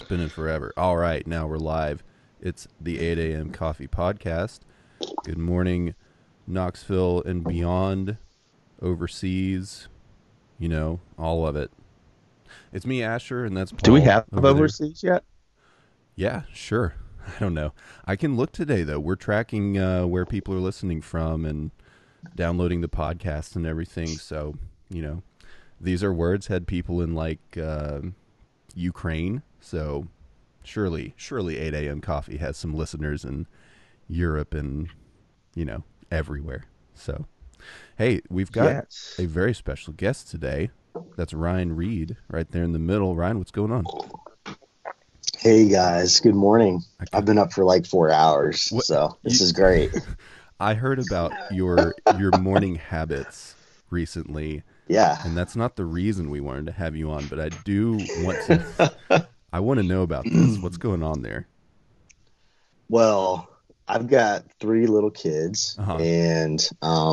Spinning forever. All right, now we're live. It's the 8 a.m. Coffee Podcast. Good morning, Knoxville and beyond, overseas, all of it. It's me, Asher, and that's Paul. Do we have over overseas yet? Yeah, sure. I don't know. I can look today, though. We're tracking where people are listening from and downloading the podcast and everything. So, these are words had people in Ukraine. So surely 8 a.m. Coffee has some listeners in Europe and, everywhere. So, hey, we've got a very special guest today. That's Ryan Reed right there in the middle. Ryan, what's going on? Hey guys, good morning. I've been up for like 4 hours, so this is great. I heard about your morning habits recently. Yeah. And that's not the reason we wanted to have you on, but I do want to I want to know about this. What's going on there? Well, I've got 3 little kids, and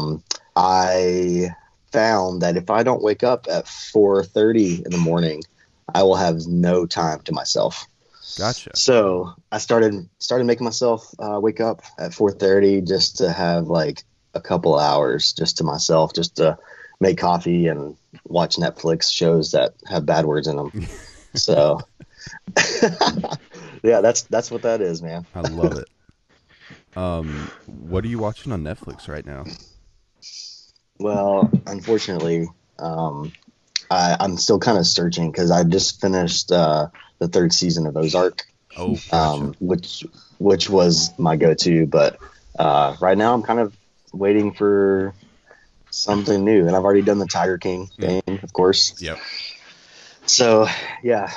I found that if I don't wake up at 4:30 in the morning, I will have no time to myself. Gotcha. So I started making myself wake up at 4:30 just to have like a couple hours just to myself, just to make coffee and watch Netflix shows that have bad words in them. So yeah, that's what that is, man. I love it. What are you watching on Netflix right now? Well, unfortunately, I'm still kind of searching because I just finished the 3rd season of Ozark. Oh, gotcha. Which was my go-to, but right now I'm kind of waiting for something new, and I've already done the Tiger King thing, of course. Yep. So yeah,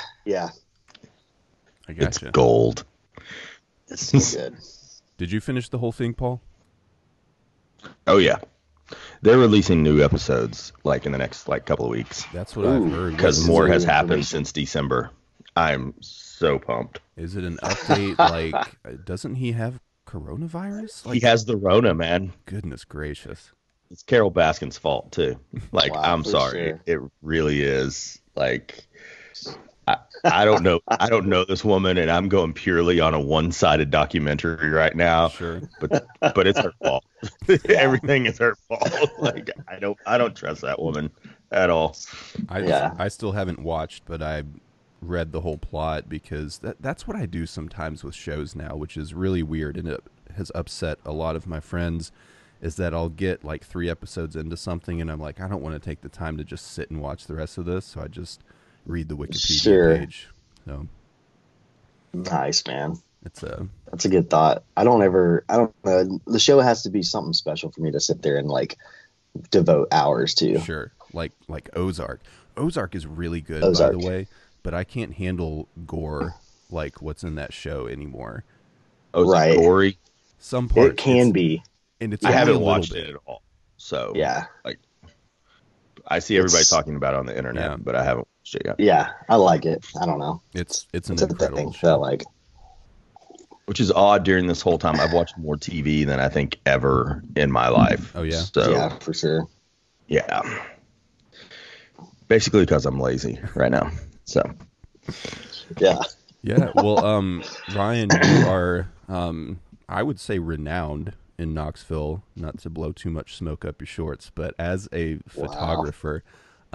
I gotcha. It's gold. it's so good. Did you finish the whole thing, Paul? Oh yeah, they're releasing new episodes like in the next couple of weeks. That's what I've heard. Because more has happened since December. I'm so pumped. Is it an update? Doesn't he have coronavirus? He has the Rona, man. Goodness gracious. It's Carol Baskin's fault too. Wow, I'm sorry. sure. It really is. I don't know. I don't know this woman, and I'm going purely on a one-sided documentary right now. Sure. But it's her fault. Everything is her fault. I don't trust that woman at all. I still haven't watched, but I read the whole plot because that's what I do sometimes with shows now, which is really weird, and it has upset a lot of my friends. Is that I'll get like 3 episodes into something, and I'm like, I don't want to take the time to just sit and watch the rest of this, so I just read the Wikipedia page. So nice, man. That's a good thought. I don't know. The show has to be something special for me to sit there and like devote hours to. Sure. Like Ozark. Ozark is really good, Ozark. by the way, but I can't handle gore like what's in that show anymore. Right. Gory. Some parts It can be. And it's I only haven't a little watched bit. it at all. So Yeah. I see everybody talking about it on the internet, but I haven't watched it yet. Yeah, I like it. I don't know. It's an It's a incredible thing show. that like. Which is odd during this whole time. I've watched more TV than I think ever in my life. Oh, yeah? So, Yeah, for sure. yeah. Basically because I'm lazy right now. So, Yeah. Yeah, well, Ryan, you are, I would say, renowned in Knoxville, not to blow too much smoke up your shorts, but as a photographer,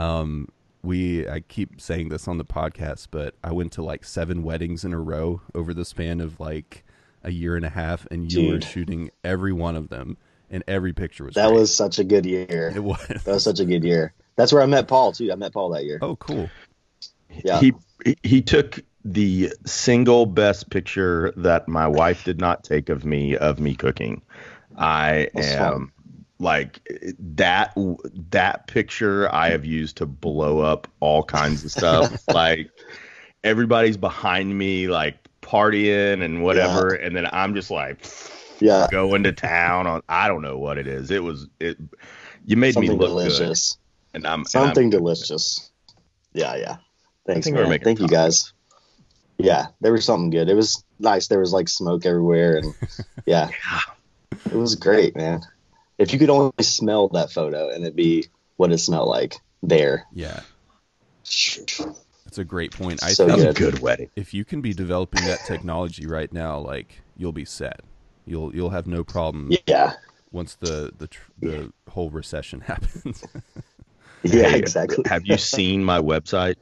I keep saying this on the podcast, but I went to like 7 weddings in a row over the span of like a year and a half, and you were shooting every one of them, and every picture was That great. was such a good year. It was. That was such a good year. That's where I met Paul too. I met Paul that year. Oh, cool. Yeah. He took the single best picture that my wife did not take of me cooking. I am like that picture I have used to blow up all kinds of stuff. Like everybody's behind me, like partying and whatever. And then I'm just like, going to town on, I don't know what it is. You made something me look delicious. good. And something delicious. Yeah. Thanks, man. Thank you guys. Yeah, there was something good. It was nice. There was like smoke everywhere, and yeah, it was great, man. If you could only smell that photo and it'd be what it smelled like there. Yeah. That's a great point. I So think That was a good wedding. if you can be developing that technology right now, like you'll be set. You'll have no problem Yeah. once the whole recession happens. Yeah, Hey, exactly. have you seen my website?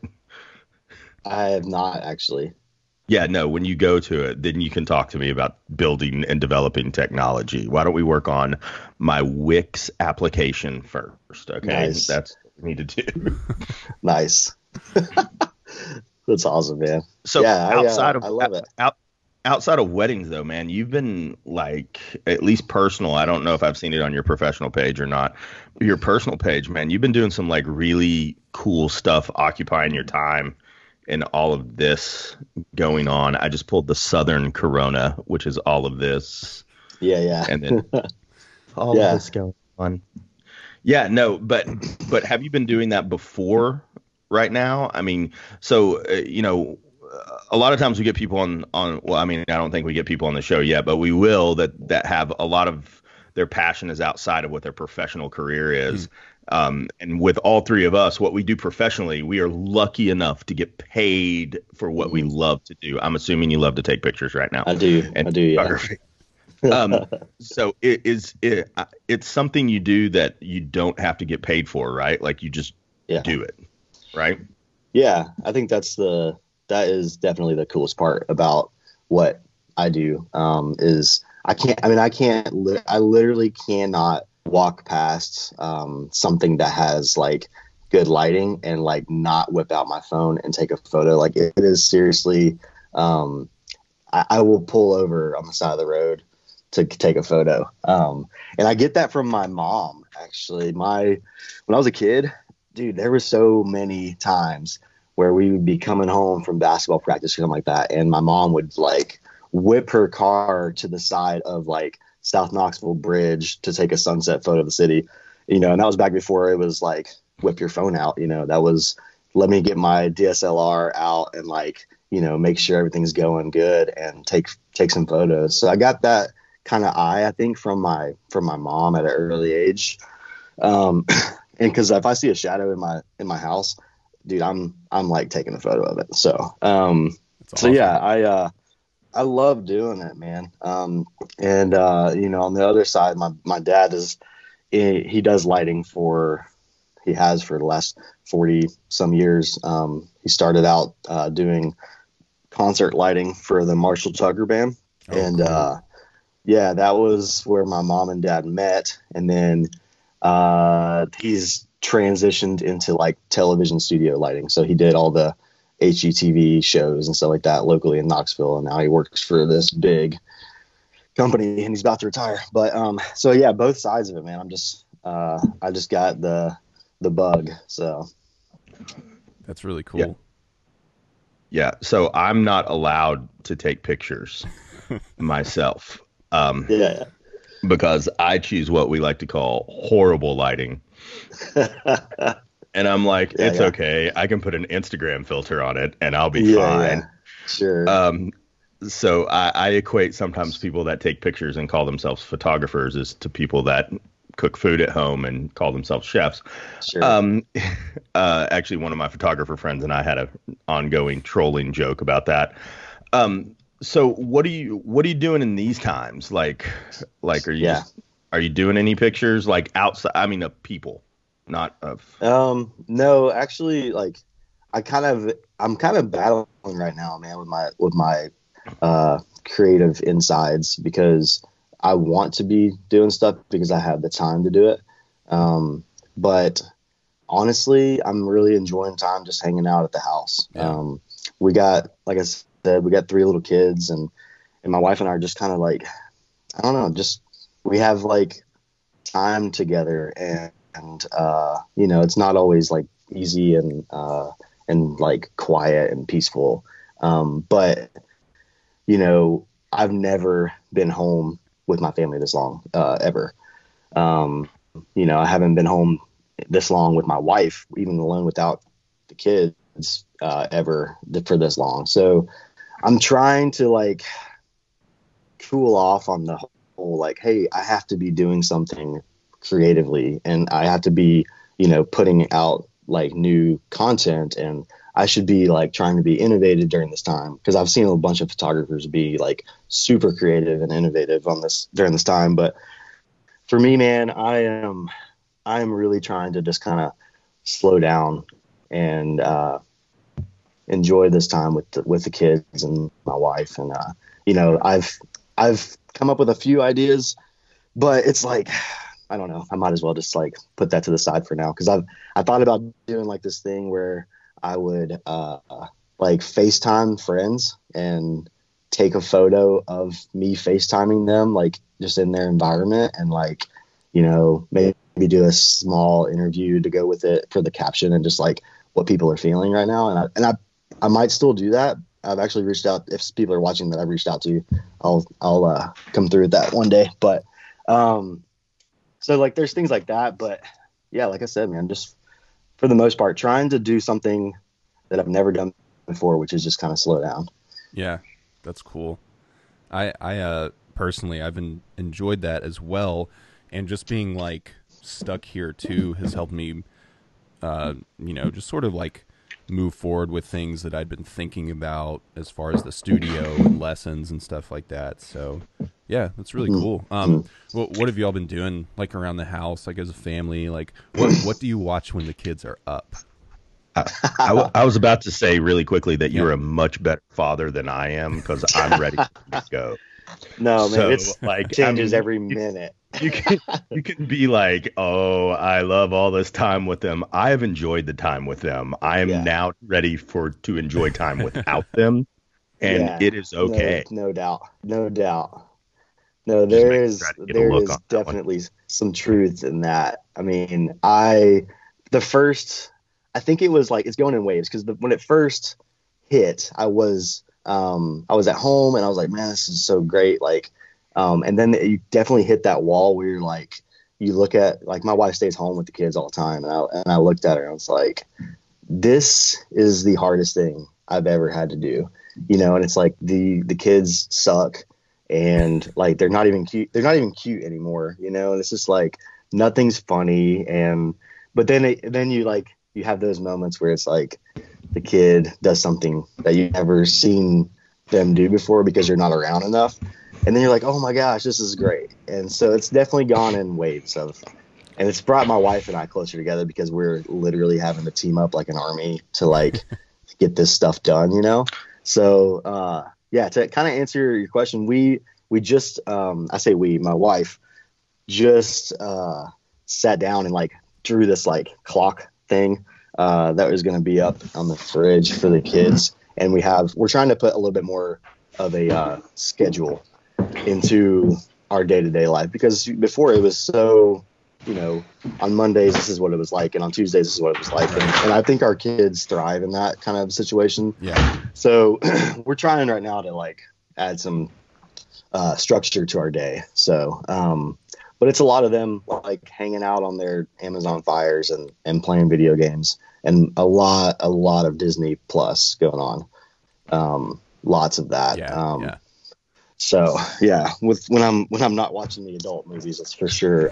I have not actually. Yeah, no, when you go to it, then you can talk to me about building and developing technology. Why don't we work on my Wix application first? Okay. Nice. That's what we need to do. Nice. That's awesome, man. So Yeah, outside of I love it. outside of weddings though, man, you've been like, at least personal. I don't know if I've seen it on your professional page or not. Your personal page, man, you've been doing some like really cool stuff, occupying your time and all of this going on. I just pulled the Southern Corona, which is all of this, Yeah, yeah. and then all Yeah. of this going on. Yeah, no, but have you been doing that before? Right now, I mean, so a lot of times we get people on. Well, I mean, I don't think we get people on the show yet, but we will that have a lot of their passion is outside of what their professional career is. And with all three of us, what we do professionally, we are lucky enough to get paid for what we love to do. I'm assuming you love to take pictures right now. I do. And I do, yeah. photography. So it's something you do that you don't have to get paid for, right? Like you just Yeah. do it, right? Yeah, I think that is definitely the coolest part about what I do. Is I literally cannot walk past something that has like good lighting and like not whip out my phone and take a photo. Like it is seriously, I will pull over on the side of the road to take a photo. And I get that from my mom, actually. When I was a kid, dude, there were so many times where we would be coming home from basketball practice or something like that, and my mom would like whip her car to the side of like South Knoxville Bridge to take a sunset photo of the city, and that was back before it was like whip your phone out. That was let me get my DSLR out and like make sure everything's going good and take some photos. So I got that kind of eye, I think, from my mom at an early age. And because if I see a shadow in my house, dude, I'm like taking a photo of it. So, Awesome. so yeah, I love doing it, man. On the other side, my dad he does lighting he has for the last 40 some years. He started out doing concert lighting for the Marshall Tucker Band. Cool. Yeah, that was where my mom and dad met. And then he's transitioned into like television studio lighting. So he did all the HGTV shows and stuff like that locally in Knoxville. And now he works for this big company and he's about to retire. But so yeah, both sides of it, man. I just got the bug. So that's really cool. Yeah. So I'm not allowed to take pictures myself. Because I choose what we like to call horrible lighting. And I'm like, it's okay. I can put an Instagram filter on it and I'll be fine. Yeah. Sure. So I equate sometimes people that take pictures and call themselves photographers as to people that cook food at home and call themselves chefs. Sure. Actually, one of my photographer friends and I had an ongoing trolling joke about that. So what are you doing in these times? Like are you doing any pictures like outside? I mean, of people, not of. No, actually, like I'm kind of battling right now, man, with my creative insides, because I want to be doing stuff because I have the time to do it. But honestly, I'm really enjoying time just hanging out at the house. Yeah. We got, like I said, we got 3 little kids, and my wife and I are just kind of like, I don't know, just we have like time together, and it's not always like easy and like quiet and peaceful. But I've never been home with my family this long, ever. I haven't been home this long with my wife, even alone without the kids, ever for this long. So I'm trying to like cool off on the whole, like, hey, I have to be doing something creatively and I have to be, putting out like new content, and I should be like trying to be innovative during this time, because I've seen a bunch of photographers be like super creative and innovative on this during this time. But for me, man, I am really trying to just kind of slow down and enjoy this time with the kids and my wife. And I've come up with a few ideas, but it's like, I don't know, I might as well just like put that to the side for now, because I thought about doing like this thing where I would like FaceTime friends and take a photo of me FaceTiming them, like just in their environment, and like, maybe do a small interview to go with it for the caption and just like what people are feeling right now. And I might still do that. I've actually reached out, if people are watching that I've reached out to, I'll come through with that one day. But so like there's things like that. But yeah, like I said, man, just for the most part, trying to do something that I've never done before, which is just kind of slow down. Yeah, that's cool. I personally, I've enjoyed that as well. And just being like stuck here too has helped me, just sort of like move forward with things that I'd been thinking about as far as the studio and lessons and stuff like that. So yeah, that's really cool. What have y'all been doing like around the house, like as a family? Like what do you watch when the kids are up? I was about to say really quickly that you're a much better father than I am, because I'm ready to go. No, man, it's like changes every minute. You can be like, oh, I love all this time with them. I have enjoyed the time with them. I am now ready to enjoy time without them, and it is okay. No doubt. No, there's definitely some truth in that. I mean, I think it was like, it's going in waves, because when it first hit, I was at home and I was like, man, this is so great. Like, and then you definitely hit that wall where you're like, you look at, like, my wife stays home with the kids all the time. And I looked at her and I was like, this is the hardest thing I've ever had to do, and it's like the kids suck, and like, they're not even cute. They're not even cute anymore, and it's just like, nothing's funny. But then you have those moments where it's like the kid does something that you've never seen them do before because you're not around enough. And then you're like, oh my gosh, this is great. And so it's definitely gone in waves and it's brought my wife and I closer together, because we're literally having to team up like an army to like get this stuff done, So, to kind of answer your question, we just, my wife just sat down and like drew this like clock thing that was going to be up on the fridge for the kids. And we're trying to put a little bit more of a schedule into our day-to-day life, because before it was so, on Mondays, this is what it was like. And on Tuesdays, this is what it was like. And I think our kids thrive in that kind of situation. Yeah. So we're trying right now to like add some structure to our day. So, but it's a lot of them like hanging out on their Amazon Fires and playing video games, and a lot of Disney Plus going on. Lots of that. Yeah. So yeah, when I'm not watching the adult movies, that's for sure.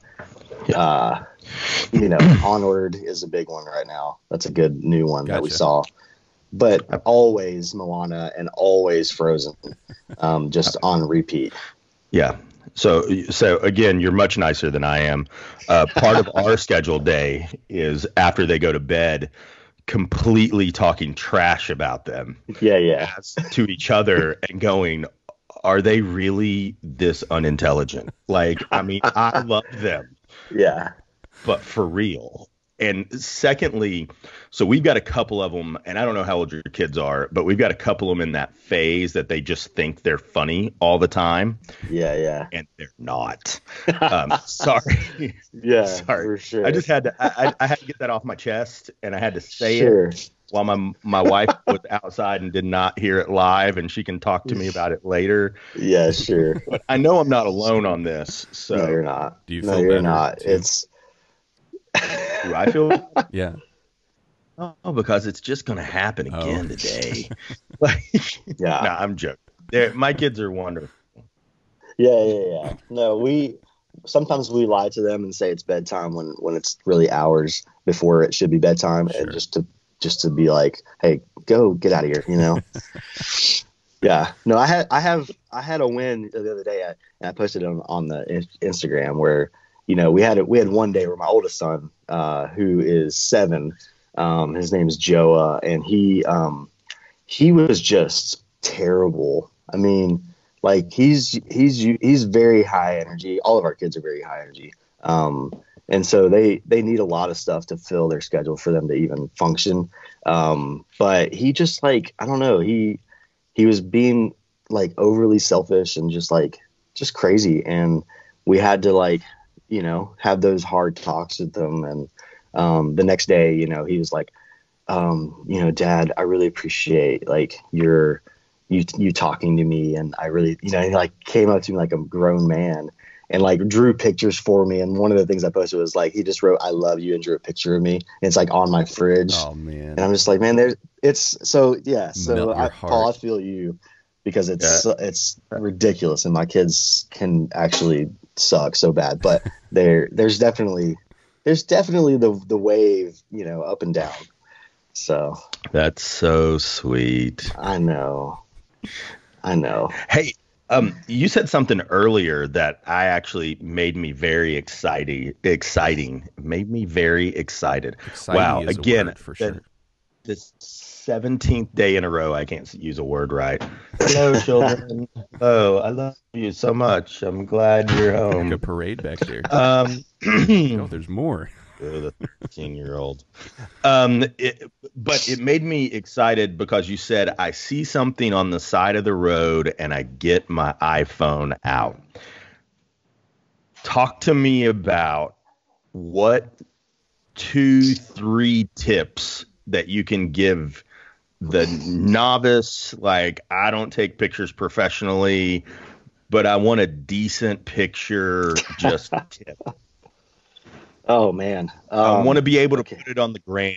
Onward is a big one right now. That's a good new one that we saw. But always Moana and always Frozen, just on repeat. Yeah. So again, you're much nicer than I am. Part of our scheduled day is after they go to bed, completely talking trash about them. Yeah. To each other and going, are they really this unintelligent? Like, I mean, I love them. Yeah. But for real. And secondly, so we've got a couple of them, and I don't know how old your kids are, but we've got a couple of them in that phase that they just think they're funny all the time. Yeah. And they're not. Sorry. Yeah, sorry. For sure. I just had to, I had to get that off my chest, and I had to say it while my wife was outside and did not hear it live, and she can talk to me about it later. Yeah, sure. But I know I'm not alone on this. So no, you're not. Do you feel better? You're not. Too? Do I feel? Yeah. Oh, because it's just going to happen again today. Yeah. No, I'm joking. My kids are wonderful. Yeah. No, sometimes we lie to them and say it's bedtime when it's really hours before it should be bedtime, Sure. and just to just to be like, hey, go get out of here, you know? Yeah. No, I had a win the other day, and I posted it on the Instagram where, you know, we had one day where my oldest son, who is 7, his name is Joa, and he was just terrible. I mean, like he's very high energy. All of our kids are very high energy. And so they need a lot of stuff to fill their schedule for them to even function. But he just, like, I don't know, he was being like overly selfish and just crazy. And we had to, like, you know, have those hard talks with them. And the next day, you know, he was like, you know, Dad, I really appreciate like you talking to me. And I really, you know, he like came up to me like a grown man and like drew pictures for me. And one of the things I posted was like, he just wrote, I love you, and drew a picture of me. And it's like on my fridge. Oh man. And I'm just like, man, so Paul, I feel you, because it's ridiculous. And my kids can actually suck so bad, but there's definitely the wave, you know, up and down. So that's so sweet. I know. Hey, you said something earlier that I actually made me very exciting. Made me very excited. Wow. Again, for sure. This 17th day in a row, I can't use a word right. Hello, children. Oh, I love you so much. I'm glad you're home. Like a parade back there. Oh, there's more. The 13-year-old. But it made me excited because you said, I see something on the side of the road and I get my iPhone out. Talk to me about what 2-3 tips that you can give the novice. Like, I don't take pictures professionally, but I want a decent picture, just tip. Oh man. I want to be able to put it on the gram.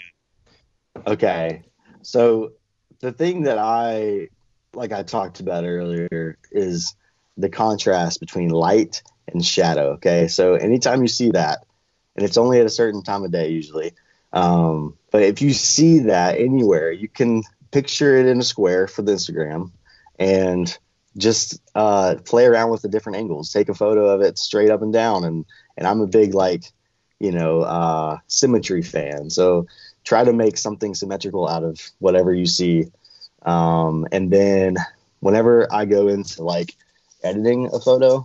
Okay. So the thing that I talked about earlier is the contrast between light and shadow. Okay. So anytime you see that, and it's only at a certain time of day usually. But if you see that anywhere, you can picture it in a square for the Instagram and just play around with the different angles. Take a photo of it straight up and down. And I'm a big, like, you know, symmetry fan. So try to make something symmetrical out of whatever you see. And then whenever I go into like editing a photo,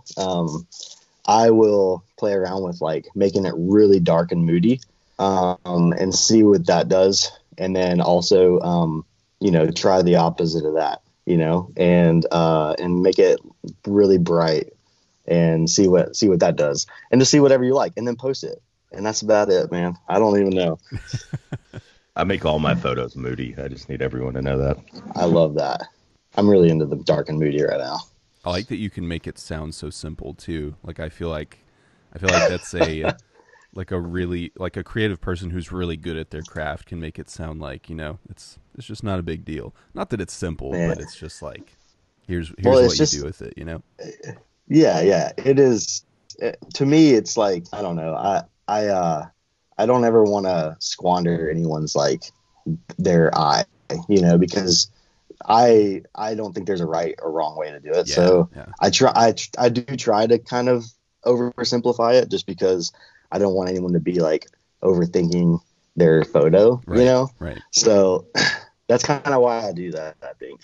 I will play around with like making it really dark and moody, and see what that does. And then also, you know, try the opposite of that, you know, and make it really bright and see what that does, and just see whatever you like and then post it. And that's about it, man. I don't even know. I make all my photos moody. I just need everyone to know that. I love that. I'm really into the dark and moody right now. I like that you can make it sound so simple too. Like I feel like that's a like a creative person who's really good at their craft can make it sound like, you know, it's just not a big deal. Not that it's simple, but it's just like here's what you do with it, you know? Yeah, it is. To me, it's like, I don't know. I don't ever want to squander anyone's like their eye, you know, because I don't think there's a right or wrong way to do it. I do try to kind of oversimplify it, just because I don't want anyone to be like overthinking their photo, you know? Right. So that's kind of why I do that, I think.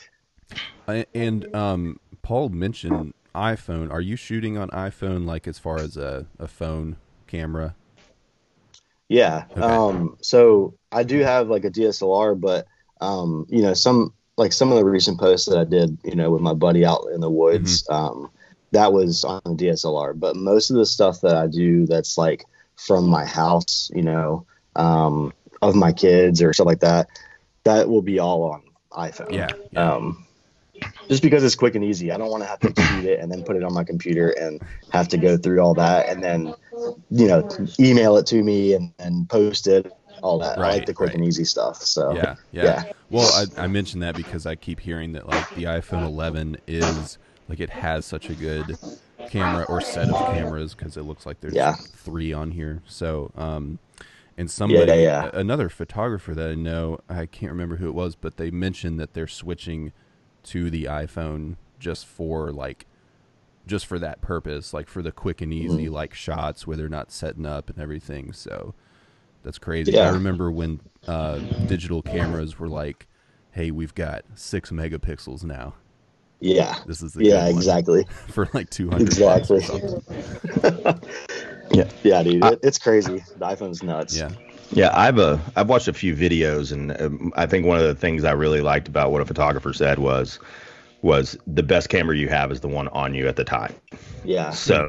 And Paul mentioned iPhone. Are you shooting on iPhone, like as far as a phone camera? Yeah. Okay. So I do have like a DSLR, but you know, some of the recent posts that I did, you know, with my buddy out in the woods, that was on a DSLR. But most of the stuff that I do that's like from my house, you know, of my kids or stuff like that, that will be all on iPhone. Yeah. Just because it's quick and easy. I don't want to have to shoot it and then put it on my computer and have to go through all that and then, you know, email it to me and post it, all that. Right, I like the quick and easy stuff. So yeah. Well, I mentioned that because I keep hearing that like the iPhone 11 is like, it has such a good camera or set of cameras, because it looks like there's 3 on here. So And somebody, Yeah. another photographer that I know, I can't remember who it was, but they mentioned that they're switching to the iPhone just for that purpose, like for the quick and easy like shots where they're not setting up and everything. So that's crazy. Yeah. I remember when digital cameras were like, hey, we've got 6 megapixels now. Yeah. This is the good one. Exactly. For like 200 exactly. bucks or something. Yeah, dude. It's crazy. The iPhone's nuts. Yeah. Yeah, I've watched a few videos, and I think one of the things I really liked about what a photographer said was the best camera you have is the one on you at the time. Yeah. So,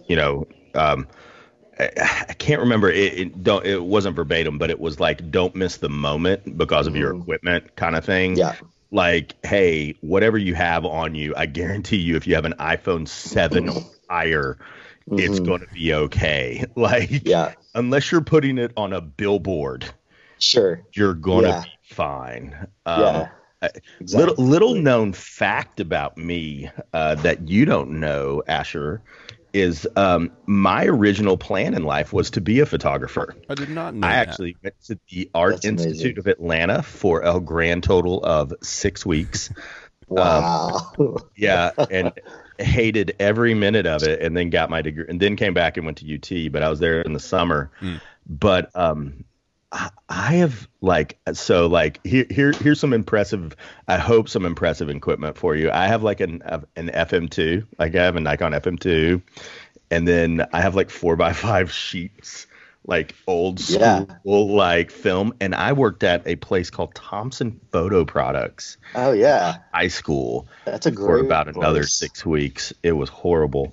I can't remember it wasn't verbatim, but it was like, don't miss the moment because of your equipment kind of thing. Yeah. Like, hey, whatever you have on you, I guarantee you, if you have an iPhone 7 or higher, it's going to be okay. Like, unless you're putting it on a billboard, sure, you're going to be fine. Exactly. Little known fact about me that you don't know, Asher, is my original plan in life was to be a photographer. I did not know I that. actually went to the Art Institute amazing. of Atlanta for a grand total of 6 weeks. Wow. Yeah, and hated every minute of it, and then got my degree, and then came back and went to UT. But I was there in the summer. But I have here's some impressive. I hope some impressive equipment for you. I have like an FM2. Like I have a Nikon FM2, and then I have like 4x5 sheets, like old school like film. And I worked at a place called Thompson Photo Products. Oh yeah, high school. That's a great for about place. Another 6 weeks. It was horrible.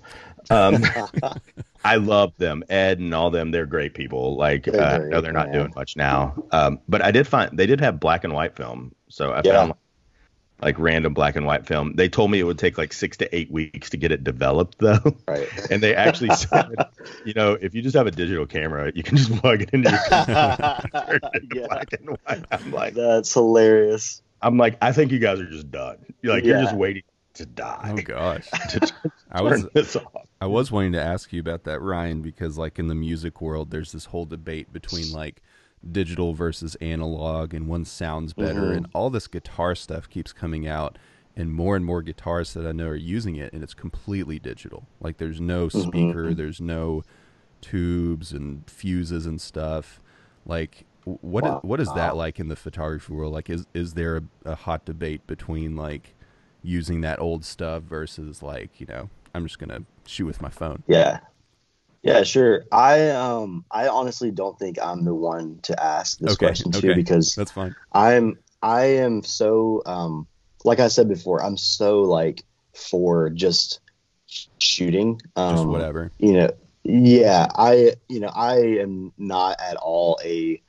I love them, Ed and all them. They're great people. Like, I know they're not doing much now. But I did find they did have black and white film. So I found like random black and white film. They told me it would take like 6 to 8 weeks to get it developed though. Right. And they actually said, if you just have a digital camera, you can just plug it into your computer and turn it into black and white. I'm like, that's hilarious. I'm like, I think you guys are just done. You're just waiting to die. Oh gosh. This off. I was wanting to ask you about that, Ryan, because like in the music world, there's this whole debate between like digital versus analog, and one sounds better, and all this guitar stuff keeps coming out, and more guitarists that I know are using it, and it's completely digital. Like there's no speaker, there's no tubes and fuses and stuff. Like what is that like in the photography world? Like is there a hot debate between like using that old stuff versus like, I'm just gonna shoot with my phone? Yeah, sure. I honestly don't think I'm the one to ask this question too, because that's fine. I am so like I said before, I'm so like for just shooting. Just whatever. I am not at all a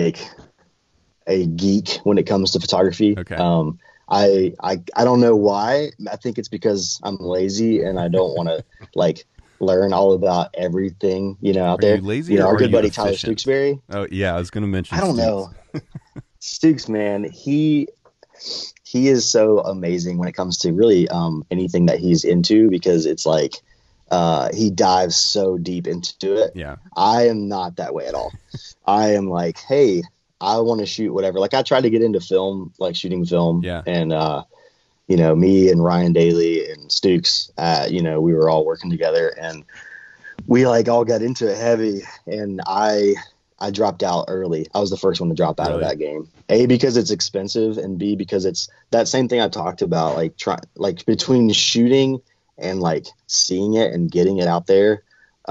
geek when it comes to photography. Okay. I don't know why. I think it's because I'm lazy and I don't want to like learn all about everything, out there. Are you lazy or our are good you buddy Tyler efficient? Stooksbury. Oh yeah, I was going to mention. I don't know. Stooks, man, he is so amazing when it comes to really anything that he's into, because it's like he dives so deep into it. Yeah. I am not that way at all. I am like, hey, I want to shoot whatever. Like I tried to get into film, like shooting film. Yeah. And me and Ryan Daly and Stooks, we were all working together, and we like all got into it heavy, and I dropped out early. I was the first one to drop out of that game. A, because it's expensive, and B, because it's that same thing I talked about, like between shooting and like seeing it and getting it out there.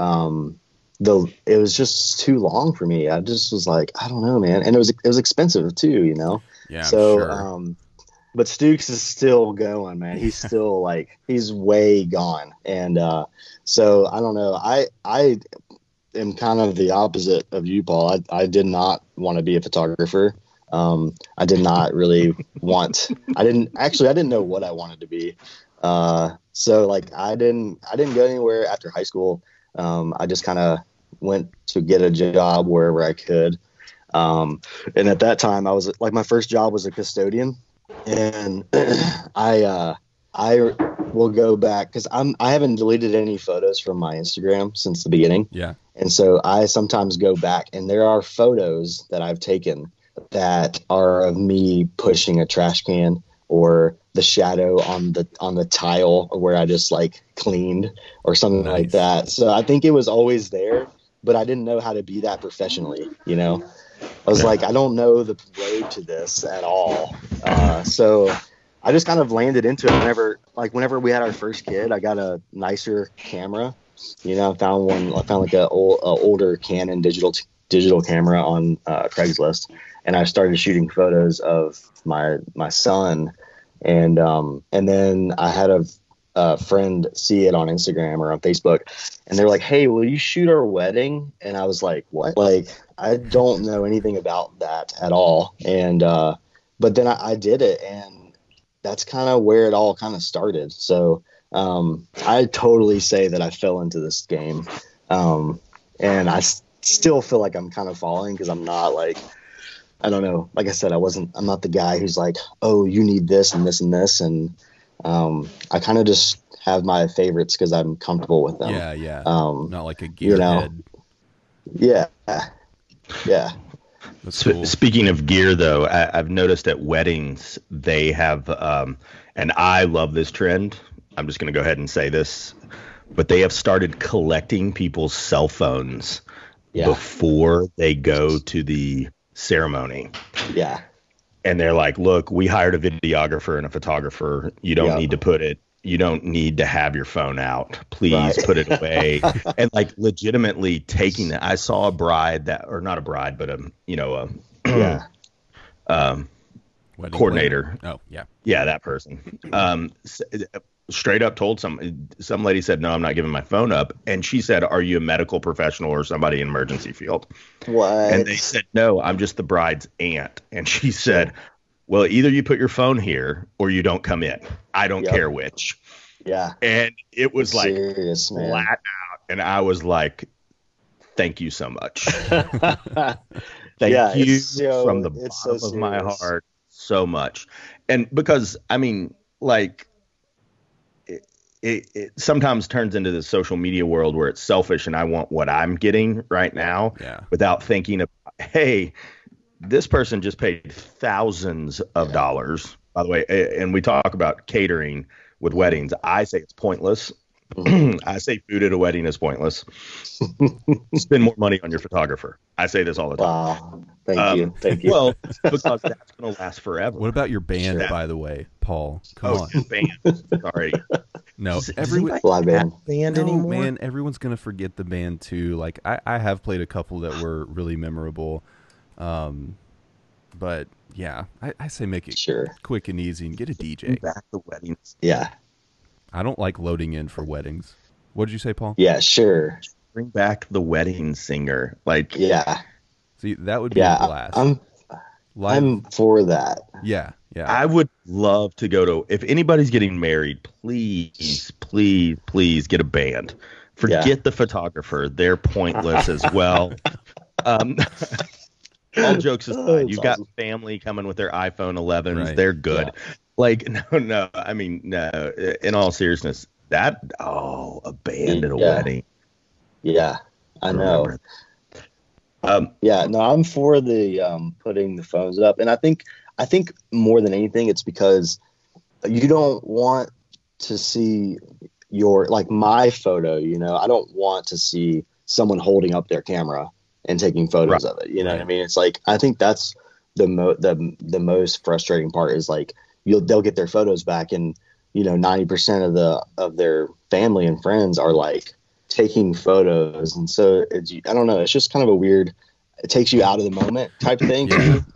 It was just too long for me. I just was like, I don't know, man. And it was expensive too, Yeah. So, sure. But Stooks is still going, man. He's still like, he's way gone. And so I don't know. I am kind of the opposite of you, Paul. I did not want to be a photographer. I did not really I didn't know what I wanted to be. So like I didn't go anywhere after high school. I just kind of went to get a job wherever I could. And at that time I was like, my first job was a custodian. And I will go back because I haven't deleted any photos from my Instagram since the beginning. Yeah. And so I sometimes go back, and there are photos that I've taken that are of me pushing a trash can, or the shadow on the tile where I just like cleaned or something like that. So I think it was always there, but I didn't know how to be that professionally. I was like, I don't know the road to this at all. So I just kind of landed into it whenever we had our first kid. I got a nicer camera. I found like a older Canon digital camera on Craigslist, and I started shooting photos of my son, and then I had a friend see it on Instagram or on Facebook, and they're like, "Hey, will you shoot our wedding?" And I was like, "What?" Like, I don't know anything about that at all. And but then I did it, and that's kind of where it all kind of started. So I totally say that I fell into this game, and I still feel like I'm kind of falling because I'm not like, I don't know. Like I said, I'm not the guy who's like, oh, you need this and this and this. And I kind of just have my favorites because I'm comfortable with them. Yeah, yeah. Not like a gearhead. Yeah, yeah. That's cool. Speaking of gear, though, I've noticed at weddings they have, and I love this trend. I'm just going to go ahead and say this, but they have started collecting people's cell phones before they go to the ceremony. Yeah. And they're like, look, we hired a videographer and a photographer. You don't need to have your phone out. Please put it away. And like legitimately taking that. I saw a bride or not a bride, but coordinator. Planner. Oh, yeah. Yeah, that person. Straight up told some lady said, no, I'm not giving my phone up. And she said, are you a medical professional or somebody in emergency field? What? And they said, no, I'm just the bride's aunt. And she said, well, either you put your phone here or you don't come in. I don't care which. Yeah. And it was like serious, man. flat out. And I was like, thank you so much. Thank you from the bottom of my heart so much. And because, I mean, like, it sometimes turns into the social media world where it's selfish and I want what I'm getting right now without thinking of, hey, this person just paid thousands of dollars, by the way. And we talk about catering with weddings. I say it's pointless. I say food at a wedding is pointless. Spend more money on your photographer. I say this all the time. Wow. Thank you. Well, because that's going to last forever. What about your band, by the way, Paul? Come on. Band. Sorry. No, everyone band anymore. Man, everyone's going to forget the band too. Like I have played a couple that were really memorable. But yeah, I say make it quick and easy and get a DJ. Back the weddings. Yeah. I don't like loading in for weddings. What did you say, Paul? Yeah, sure. Bring back the wedding singer. Like, yeah. See, that would be a blast. I'm for that. Yeah. I would love to go to, if anybody's getting married, please get a band. Forget the photographer. They're pointless as well. All jokes aside, you've got family coming with their iPhone 11s. Right. They're good. Yeah. Like, no. I mean, no. In all seriousness, a band at a wedding. Yeah, I know. I'm for the putting the phones up, and I think more than anything, it's because you don't want to see my photo. I don't want to see someone holding up their camera and taking photos of it. You know what I mean? It's like, I think that's the most frustrating part is like they'll get their photos back, and 90% of their family and friends are like taking photos, and so I don't know. It's just kind of a weird. It takes you out of the moment type thing.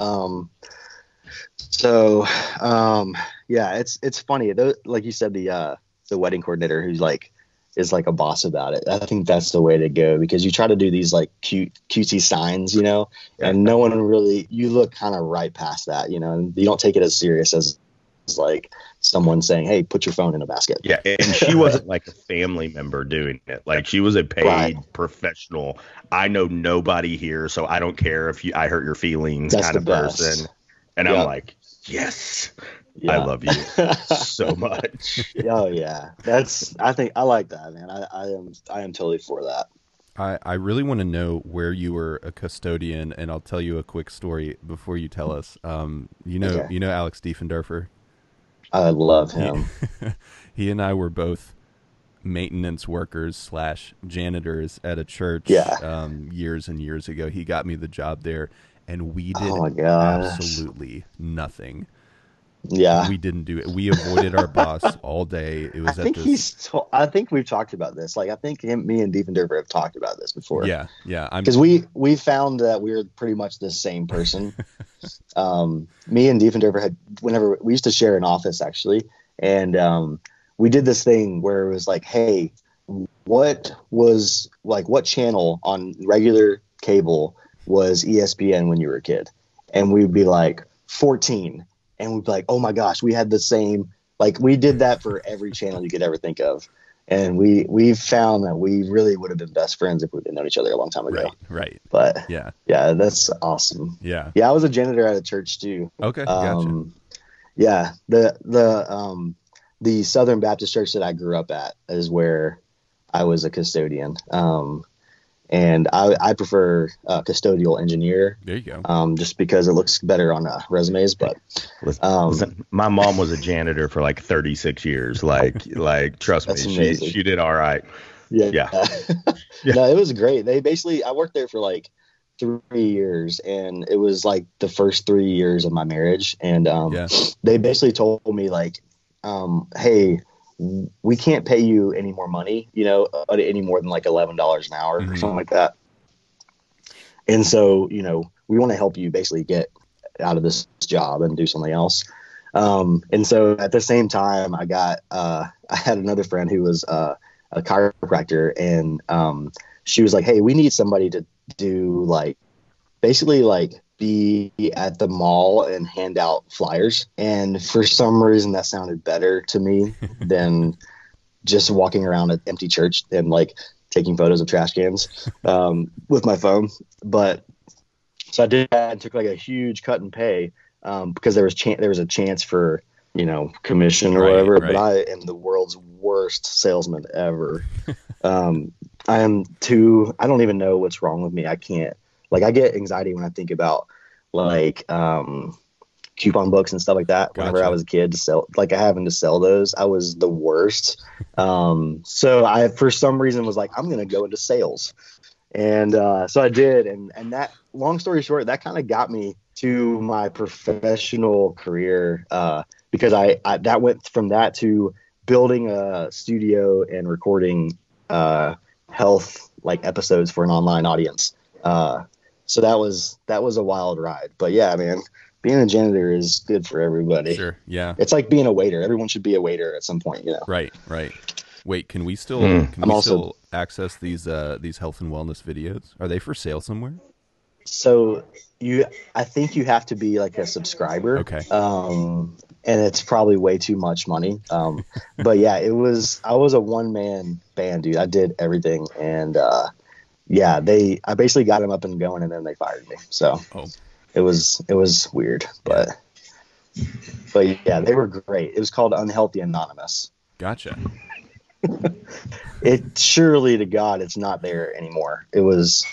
It's funny though. Like you said, the wedding coordinator who's like is like a boss about it. I think that's the way to go, because you try to do these like cutesy signs, and no one really. You look kind of right past that, and you don't take it as serious as like someone saying, hey, put your phone in a basket. Yeah. And she wasn't like a family member doing it. Like, she was a paid professional. I know nobody here, so I don't care if I hurt your feelings kind of person. And I'm like, yes, I love you so much. Oh yeah. I think I like that, man. I am totally for that. I really want to know where you were a custodian, and I'll tell you a quick story before you tell us. Okay. You know Alex Diefendorfer? I love him. He and I were both maintenance workers slash janitors at a church years and years ago. He got me the job there, and we did Oh my gosh. absolutely nothing. Yeah. We didn't do it. We avoided our boss all day. It was I think we've talked about this. Like, I think me and Diefendorfer have talked about this before. Yeah. Because we found that we were pretty much the same person. Me and Diefendorfer whenever we used to share an office, actually. And we did this thing where it was like, hey, what channel on regular cable was ESPN when you were a kid? And we'd be like, 14. And we'd be like, oh my gosh, we had the same, like we did that for every channel you could ever think of. And we found that we really would have been best friends if we'd known each other a long time ago. Right. But yeah, that's awesome. Yeah. Yeah. I was a janitor at a church too. Okay. Gotcha. Yeah. The Southern Baptist church that I grew up at is where I was a custodian. And I prefer custodial engineer. There you go. Just because it looks better on resumes. But listen, my mom was a janitor for like 36 years. Like trust me, she did all right. Yeah. No, it was great. I worked there for like 3 years, and it was like the first 3 years of my marriage. And they basically told me like, hey, we can't pay you any more money, any more than like $11 an hour or something like that. And so, we want to help you basically get out of this job and do something else. And so at the same time, I had another friend who was a chiropractor, and she was like, hey, we need somebody to do basically be at the mall and hand out flyers. And for some reason that sounded better to me than just walking around an empty church and like taking photos of trash cans with my phone. But so I did that and took like a huge cut in pay because there was a chance for, commission or whatever. Right. But I am the world's worst salesman ever. I don't even know what's wrong with me. I can't. Like, I get anxiety when I think about coupon books and stuff like that. Whenever Gotcha. I was a kid, having to sell those, I was the worst. So I, for some reason, was like, I'm going to go into sales. And so I did. And that, long story short, that kind of got me to my professional career because I that went from that to building a studio and recording health episodes for an online audience. So that was a wild ride. But yeah, man, being a janitor is good for everybody. Sure. Yeah. It's like being a waiter. Everyone should be a waiter at some point, Right. Wait, can we still still access these health and wellness videos? Are they for sale somewhere? So I think you have to be like a subscriber. Okay. And it's probably way too much money. But yeah, I was a one-man band, dude. I did everything. And I basically got them up and going, and then they fired me. So it was weird, but yeah, they were great. It was called Unhealthy Anonymous. Gotcha. It surely to God, it's not there anymore. It was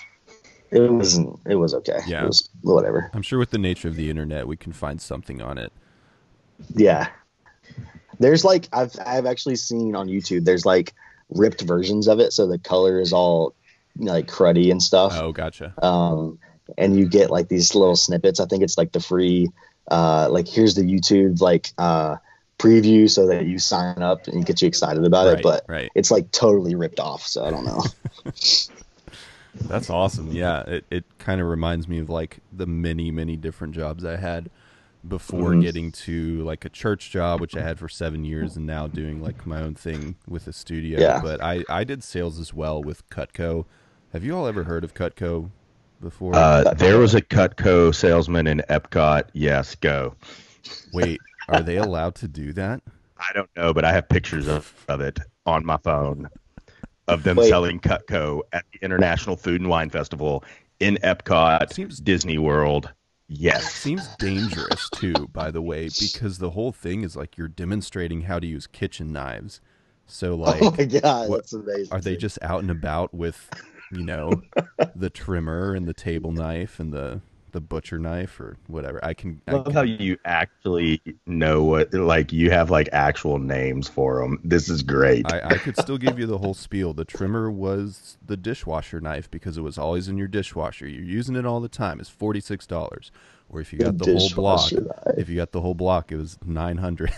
okay. Yeah. It was whatever. I'm sure with the nature of the internet, we can find something on it. Yeah. There's I've actually seen on YouTube, there's ripped versions of it. So the color is all cruddy and stuff. Oh, gotcha. And you get these little snippets. I think it's the free, here's the YouTube, preview so that you sign up and get you excited about it. But it's totally ripped off. So I don't know. That's awesome. Yeah. It kind of reminds me of the many, many different jobs I had before getting to a church job, which I had for 7 years, and now doing my own thing with a studio. Yeah. But I did sales as well with Cutco. Have you all ever heard of Cutco before? There was a Cutco salesman in Epcot. Yes, go. Wait, are they allowed to do that? I don't know, but I have pictures of it on my phone of them selling Cutco at the International Food and Wine Festival in Epcot, Disney World. Yes. Seems dangerous too, by the way, because the whole thing is you're demonstrating how to use kitchen knives. So oh my God, that's amazing. Are they just out and about with the trimmer and the table knife and the butcher knife or whatever. I love how you actually know what, like, you have like actual names for them. This is great. I could still give you the whole spiel. The trimmer was the dishwasher knife because it was always in your dishwasher. You're using it all the time. It's $46. Or if you got the whole block, it was $900.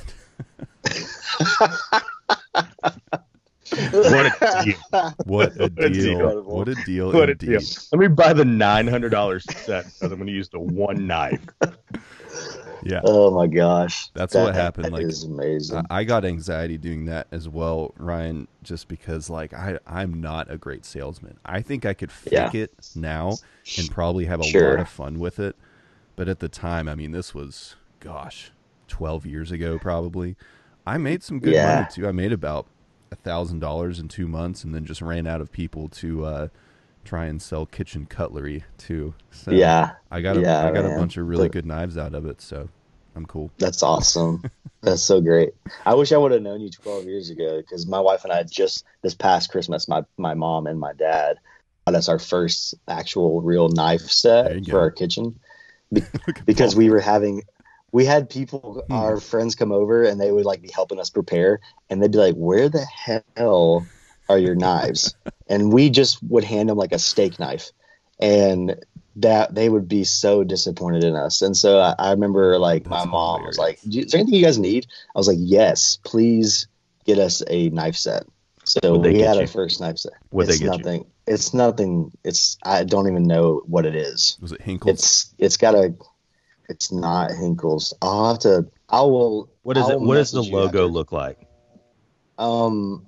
What a deal. What a deal. What a deal. Let me buy the $900 set because I'm going to use the one knife. Yeah. Oh my gosh. That's what happened. That is amazing. I got anxiety doing that as well, Ryan, just because like I'm not a great salesman. I think I could fake it now and probably have a lot of fun with it. But at the time, I mean, this was, 12 years ago probably. I made some good money too. I made about $1,000 in 2 months, and then just ran out of people to try and sell kitchen cutlery too. So I got a bunch of really good knives out of it. So I'm cool. That's awesome. That's so great. I wish I would have known you 12 years ago, because my wife and I just this past Christmas, my mom and my dad got us our first actual real knife set for our kitchen, because we had people, our friends come over, and they would like be helping us prepare, and they'd be like, "Where the hell are your knives?" And we just would hand them like a steak knife, and that they would be so disappointed in us. And so I remember like my mom was like, "Is there anything you guys need?" I was like, "Yes, please get us a knife set." So we had our first knife set. It's nothing. It's nothing. I don't even know what it is. Was it Hinkles? It's not Hinkles. I will. What is it? What does the logo look like? The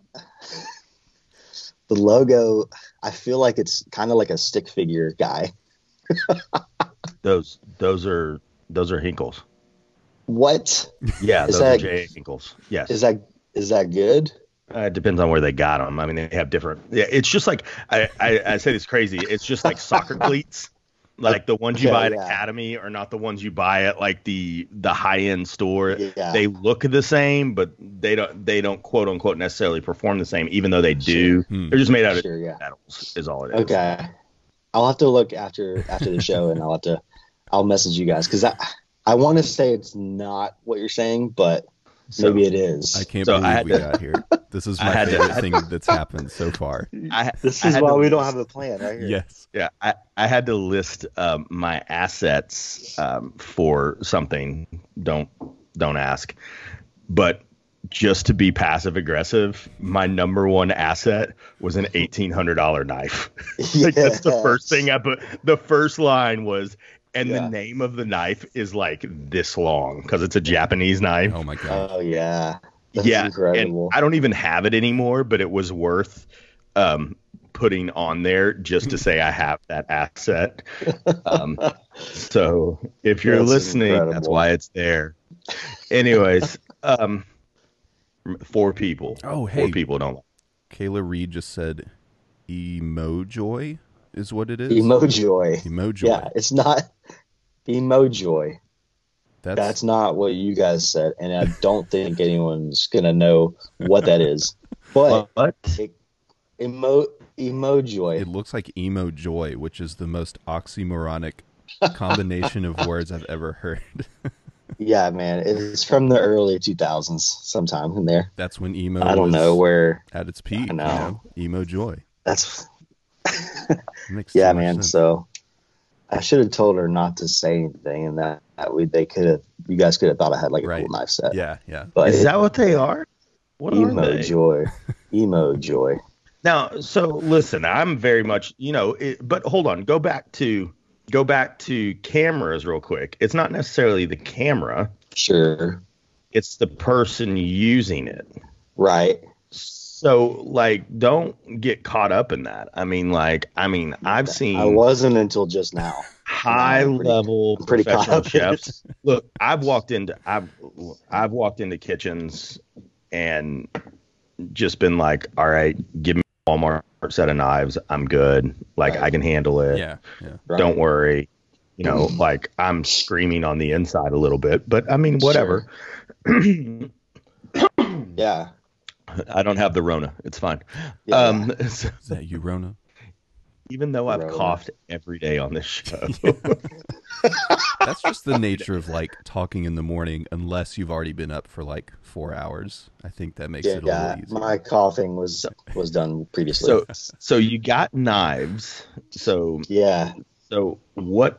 logo, I feel like it's kind of like a stick figure guy. Those are Hinkles. What? Yeah, those are J. Hinkles. Yes. Is that good? It depends on where they got them. I mean, they have different. Yeah, it's just like I say this crazy. It's just like soccer cleats. Like the ones you buy at Academy are not the ones you buy at like the high end store. Yeah. They look the same, but they don't quote unquote necessarily perform the same, even though they do. They're just made out of metals, is all it is. Okay, I'll have to look after the show, and I'll message you guys, because I want to say it's not what you're saying, but maybe it is. I can't believe we got here. This is my favorite thing that's happened so far. This is why we don't have a plan right here. Yes. Yeah, I had to list my assets for something. Don't ask. But just to be passive aggressive, my number one asset was an $1,800 knife. Like, that's the first thing I put. The first line was, and the name of the knife is like this long, because it's a Japanese knife. Oh my god. Oh yeah. That's incredible. And I don't even have it anymore, but it was worth putting on there just to say I have that asset. So if you're listening, that's why it's there. Anyways, 4 people. Oh, hey. 4 people don't. Kayla Reed just said Emojoy is what it is. Emojoy. Yeah, it's not Emojoy. That's not what you guys said, and I don't think anyone's gonna know what that is. But Emojoy. It looks like Emo Joy, which is the most oxymoronic combination of words I've ever heard. Yeah, man, it's from the early 2000s, sometime in there. That's when emo. I don't know where at its peak. I know. Emo Joy. That's. Yeah, man. Sense. So I should have told her not to say anything, and that you guys could have thought I had like a cool knife set. Yeah. But is that what they are? What are they? Emo Joy. Now, so listen, I'm very much, but hold on, go back to cameras real quick. It's not necessarily the camera. Sure. It's the person using it. Right. So, like, don't get caught up in that. I've seen. I wasn't until just now. High-level professional chefs. Look, I've walked into kitchens and just been like, all right, give me a Walmart set of knives. I'm good. Like, I can handle it. Yeah. Right. Don't worry. Like, I'm screaming on the inside a little bit, but I mean, whatever. Sure. Yeah. I don't have the Rona. It's fine. Yeah. Is that you, Rona? even though I've Roller. coughed every day on this show. That's just the nature of like talking in the morning, unless you've already been up for like 4 hours. I think that makes it a little easier. My coughing was done previously. So you got knives. So yeah. So what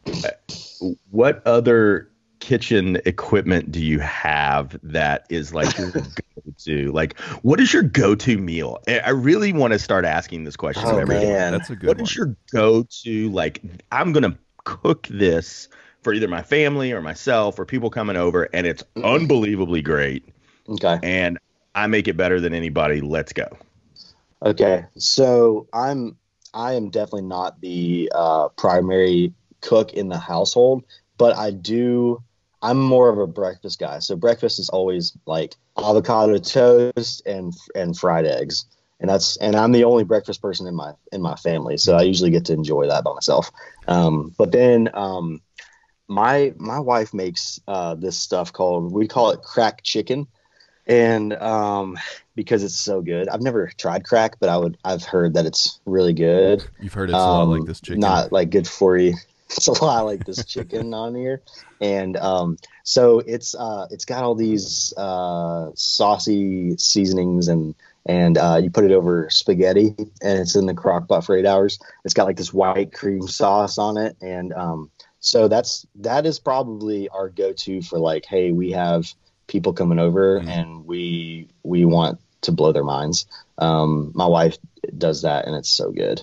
other kitchen equipment do you have that is like your go-to? Like, what is your go-to meal? I really want to start asking this question. Oh, man. That's a good one. What is your go-to? Like, I'm gonna cook this for either my family or myself or people coming over, and it's unbelievably great. Okay. And I make it better than anybody. Let's go. Okay. So I am definitely not the primary cook in the household, but I'm more of a breakfast guy. So breakfast is always like avocado toast and fried eggs. And I'm the only breakfast person in my family. So I usually get to enjoy that by myself. But then my wife makes this stuff we call it crack chicken. And because it's so good. I've never tried crack, but I've heard that it's really good. You've heard it's a lot like this chicken. Not like good for you. It's a lot like this chicken on here. And so it's got all these saucy seasonings and you put it over spaghetti and it's in the crock pot for 8 hours. It's got like this white cream sauce on it. And so that is probably our go-to for like, hey, we have people coming over and we want to blow their minds. My wife does that and it's so good.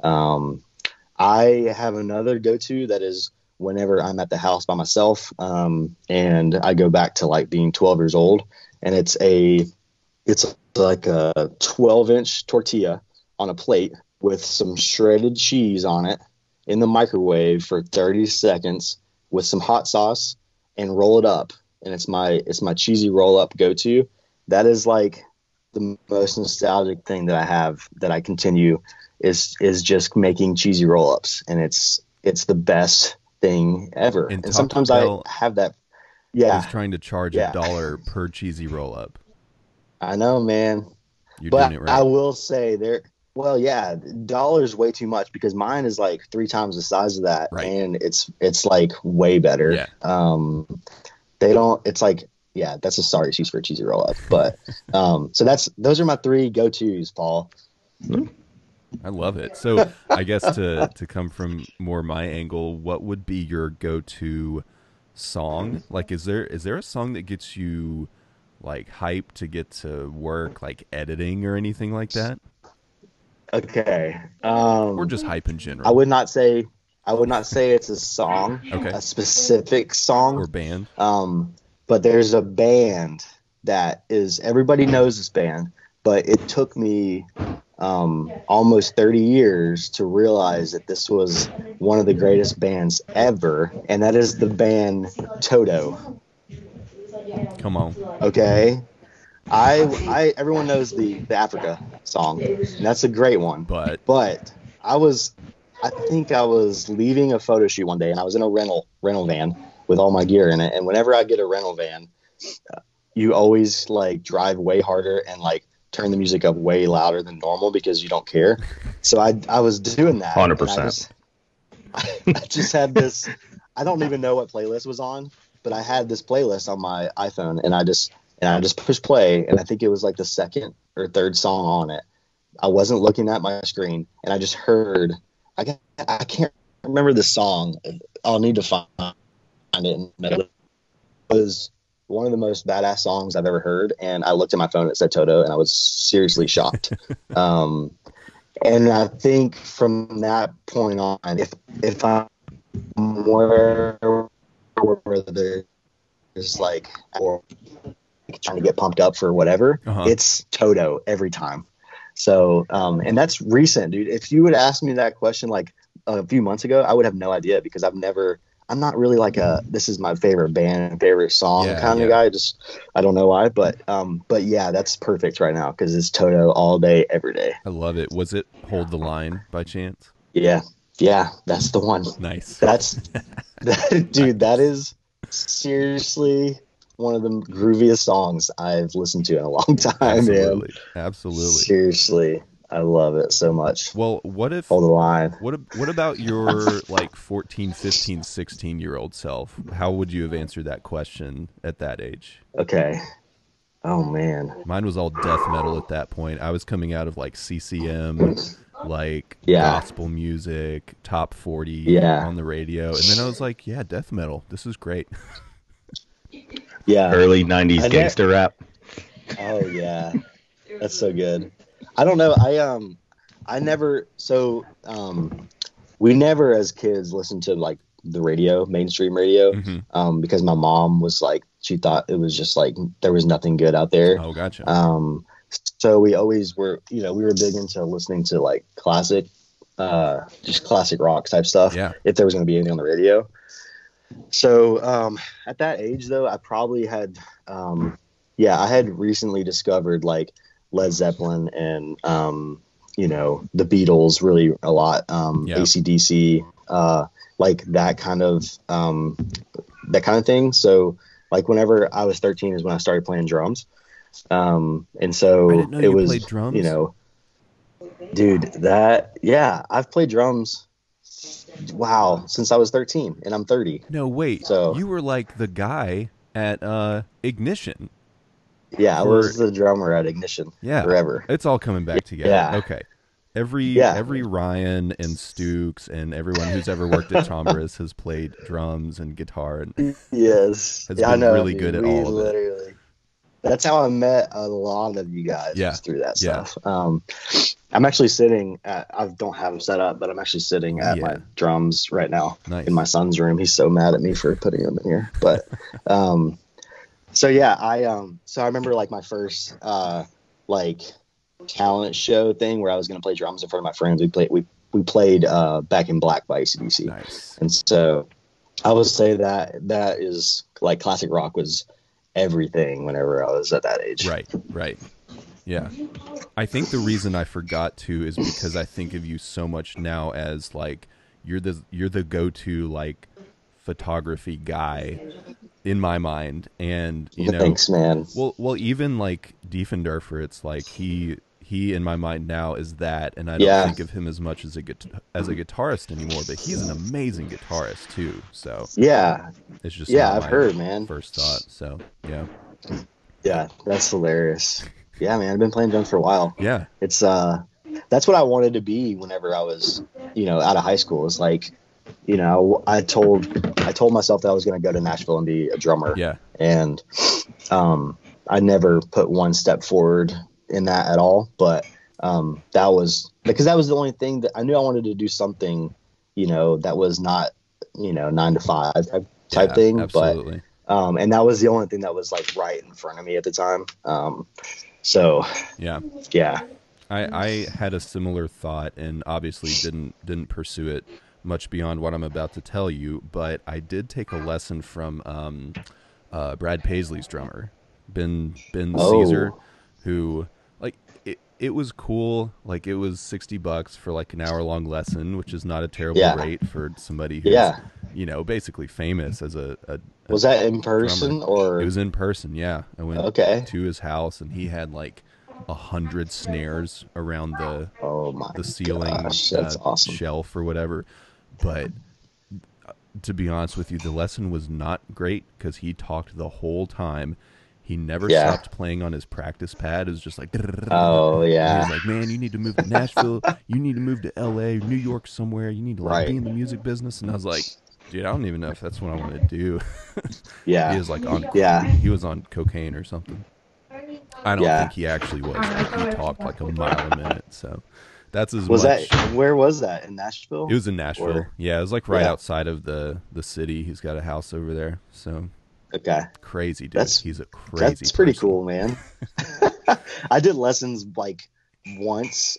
I have another go-to that is whenever I'm at the house by myself, and I go back to like being 12 years old, and it's like a 12-inch tortilla on a plate with some shredded cheese on it in the microwave for 30 seconds with some hot sauce and roll it up. And it's my cheesy roll up go-to. That is like the most nostalgic thing that I have that I continue is just making cheesy roll-ups, and it's the best thing ever. And sometimes I have that. Yeah, he's trying to charge $1 per cheesy roll-up. I know, man. You're doing it right. I will say $1 way too much because mine is like 3 times the size of that, right. And it's like way better. Yeah. It's like, yeah, that's a sorry excuse for a cheesy roll-up, but so those are my 3 go-tos, Paul. I love it. So I guess to come from more my angle, what would be your go-to song? Like, is there a song that gets you like hyped to get to work, like editing or anything like that? Okay. Or just hype in general. I would not say it's a song, a specific song or band. But there's a band that is, everybody knows this band, but it took me almost 30 years to realize that this was one of the greatest bands ever, and that is the band Toto. Come on. Okay. Everyone knows the Africa song, and that's a great one. But I think I was leaving a photo shoot one day, and I was in a rental van with all my gear in it. And whenever I get a rental van, you always like drive way harder and like turn the music up way louder than normal because you don't care. So I was doing that. 100%. I just had this, I don't even know what playlist was on, but I had this playlist on my iPhone, and I just pushed play, and I think it was like the second or third song on it. I wasn't looking at my screen, and I just heard, I can't remember the song. I'll need to find it. It was one of the most badass songs I've ever heard, and I looked at my phone and it said Toto, and I was seriously shocked. And I think from that point on, if I'm where there's like or trying to get pumped up for whatever, it's Toto every time. So, and that's recent, dude. If you would ask me that question like a few months ago, I would have no idea because I'm not really like this is my favorite band, favorite song kind of guy. I don't know why, but yeah, that's perfect right now because it's Toto all day, every day. I love it. Was it Hold the Line by chance? Yeah, that's the one. Nice. Dude, that is seriously one of the grooviest songs I've listened to in a long time. Absolutely. Man. Absolutely. Seriously. I love it so much. Well, what if Hold the line. What about your like 14, 15, 16-year-old self? How would you have answered that question at that age? Okay. Oh man. Mine was all death metal at that point. I was coming out of like CCM, like gospel music, top 40 on the radio, and then I was like, yeah, death metal. This is great. Yeah. Early 90s gangster rap. Oh yeah. That's so good. I don't know. I never, so, we never as kids listened to like the radio, mainstream radio, because my mom was like, she thought it was just like, there was nothing good out there. Oh, gotcha. So we always were, we were big into listening to like classic, just classic rock type stuff. Yeah. If there was going to be anything on the radio. So, at that age though, I probably had, I had recently discovered like Led Zeppelin and, the Beatles really a lot, AC/DC, like that kind of thing. So like whenever I was 13 is when I started playing drums. And so I didn't know it you was, played drums. Dude, I've played drums. Wow. Since I was 13 and I'm 30. No, wait. So you were like the guy at Ignition. Yeah, I was the drummer at Ignition forever. It's all coming back together. Yeah. Okay. Every Ryan and Stooks and everyone who's ever worked at Tombras has played drums and guitar and yes, has been really good at all of it. That's how I met a lot of you guys through that stuff. Yeah. I'm actually sitting at, I don't have them set up, but I'm actually sitting at my drums right now in my son's room. He's so mad at me for putting them in here. But so I remember like my first talent show thing where I was going to play drums in front of my friends. We played Back in Black by AC/DC. Nice. And so I would say that is like classic rock was everything whenever I was at that age. Right. Yeah. I think the reason I forgot to is because I think of you so much now as like you're the go-to like photography guy in my mind, and thanks, man. Well, even like Diefendorfer, it's like he in my mind now is that, and I don't think of him as much as a guitarist anymore, but he's an amazing guitarist too. So it's just I've heard, man. First thought. So yeah, that's hilarious. Yeah, man, I've been playing drums for a while. Yeah, it's that's what I wanted to be whenever I was out of high school. It's like I told myself that I was going to go to Nashville and be a drummer. Yeah, and I never put one step forward in that at all. But that was because that was the only thing that I knew I wanted to do something, that was not 9 to 5 type thing. Absolutely. But and that was the only thing that was like right in front of me at the time. So yeah. I had a similar thought and obviously didn't pursue it much beyond what I'm about to tell you, but I did take a lesson from Brad Paisley's drummer, Ben Caesar, who like it was cool. Like it was $60 for like an hour-long lesson, which is not a terrible rate for somebody who's basically famous as a was that in person drummer. Or it was in person? Yeah, I went to his house and he had like 100 snares around the ceiling that's awesome. shelf or whatever. But to be honest with you, the lesson was not great because he talked the whole time. He never stopped playing on his practice pad. It was just like, oh yeah. He was like, man, you need to move to Nashville. You need to move to LA, New York, somewhere. You need to be in the music business. And I was like, dude, I don't even know if that's what I want to do. He was like he was on cocaine or something. I don't think he actually was, but he talked like a mile a minute. So that's as much. Where was that, in Nashville? It was in Nashville. Yeah, it was like right outside of the city. He's got a house over there. So crazy dude. He's a crazy. That's pretty cool, man. I did lessons like once,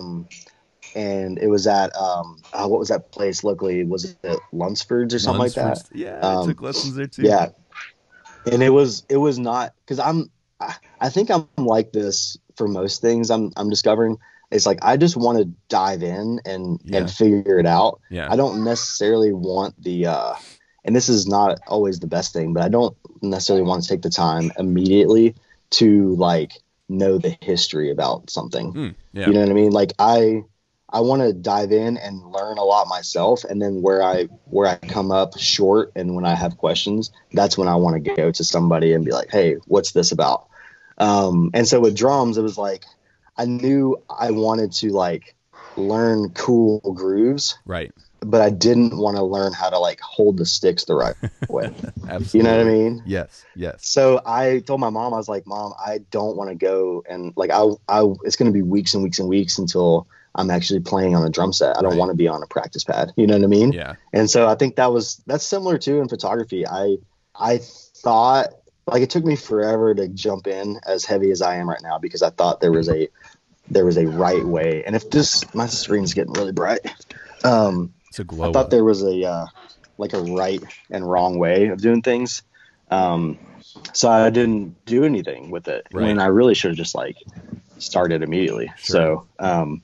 and it was at what was that place locally? Was it Lunsford's or something like that? Yeah, I took lessons there too. Yeah, and it was not because I think I'm like this for most things I'm discovering. It's like I just want to dive in and figure it out. Yeah. I don't necessarily want the and this is not always the best thing, but I don't necessarily want to take the time immediately to like know the history about something. Yeah. You know what I mean? Like I want to dive in and learn a lot myself, and then where I come up short and when I have questions, that's when I want to go to somebody and be like, hey, what's this about? And so with drums, it was like I knew I wanted to like learn cool grooves, right? But I didn't want to learn how to like hold the sticks the right way. Absolutely. You know what I mean? Yes. So I told my mom, I was like, Mom, I don't want to go, and like it's going to be weeks and weeks and weeks until I'm actually playing on a drum set. I don't want to be on a practice pad. You know what I mean? Yeah. And so I think that's similar too in photography. I thought, like, it took me forever to jump in as heavy as I am right now because I thought there was a right way. And if my screen's getting really bright. It's a glow I thought up. there was a right and wrong way of doing things. So I didn't do anything with it when I really should have just like started immediately. Sure. So,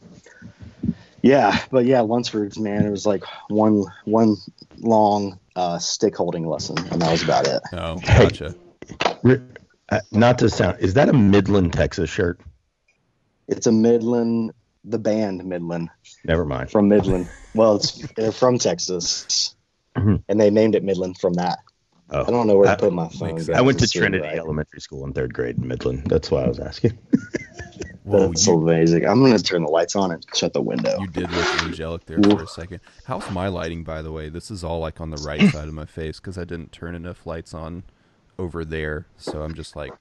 Lunsford's, man, it was like one long stick holding lesson, and that was about it. Oh, gotcha. Not to sound, is that a Midland, Texas shirt? It's a Midland, the band Midland. Never mind. From Midland. Well, they're from Texas, and they named it Midland from that. Oh, I don't know where to put my phone. I went to Trinity Elementary School in 3rd grade in Midland. That's why I was asking. That's amazing. I'm going to turn the lights on and shut the window. You did look angelic there for a second. How's my lighting, by the way? This is all like on the right side of my face because I didn't turn enough lights on over there. So I'm just like,